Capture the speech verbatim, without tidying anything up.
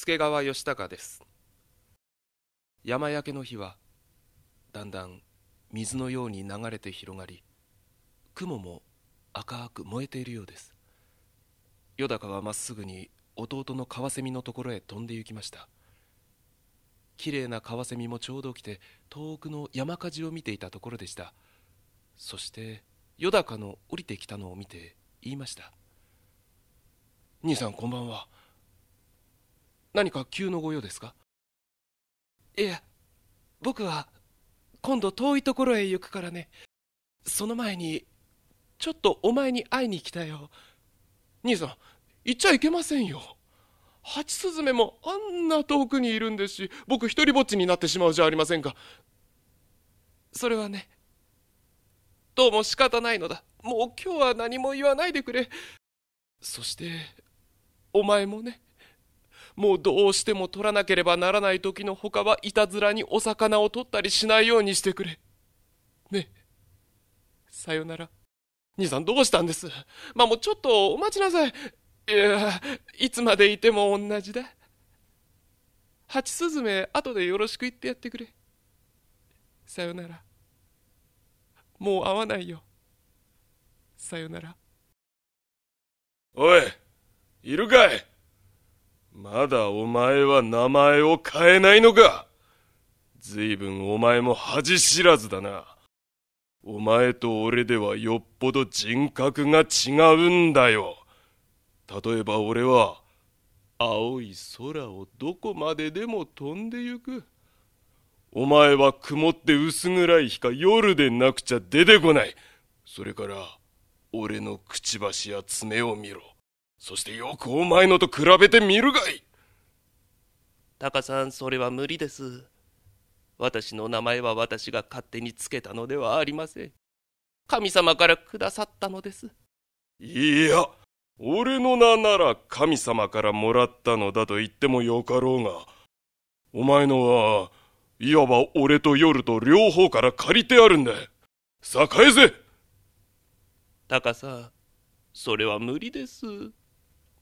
助川義孝です。山焼けの日はだんだん水のように流れて広がり、雲も赤く燃えているようです。よだかはまっすぐに弟のカワセミのところへ飛んで行きました。きれいなカワセミもちょうど来て、遠くの山火事を見ていたところでした。そしてよだかの降りてきたのを見て言いました。兄さん、こんばんは。何か急のご用ですか？いや、僕は今度遠いところへ行くからね。その前にちょっとお前に会いに来たよ。兄さん、行っちゃいけませんよ。ハチスズメもあんな遠くにいるんですし、僕一人ぼっちになってしまうじゃありませんか。それはね、どうも仕方ないのだ。もう今日は何も言わないでくれ。そしてお前もね、もうどうしても取らなければならない時のほかはいたずらにお魚を取ったりしないようにしてくれ。ねえ、さよなら。兄さん、どうしたんです？まあもうちょっとお待ちなさい。いや、いつまでいても同じだ。ハチスズメ、後でよろしく言ってやってくれ。さよなら。もう会わないよ。さよなら。 おい、いるかい？まだお前は名前を変えないのか？ずいぶんお前も恥知らずだな。お前と俺ではよっぽど人格が違うんだよ。例えば俺は青い空をどこまででも飛んでゆく。お前は曇って薄暗い日か夜でなくちゃ出てこない。それから俺のくちばしや爪を見ろ。そしてよくお前のと比べてみるがい。 タカさん、それは無理です。私の名前は私が勝手につけたのではありません。神様からくださったのです。 いや、俺の名なら神様からもらったのだと言ってもよかろうが、お前のはいわば俺と夜と両方から借りてあるんだ。さあ返せ。 タカさん、それは無理です。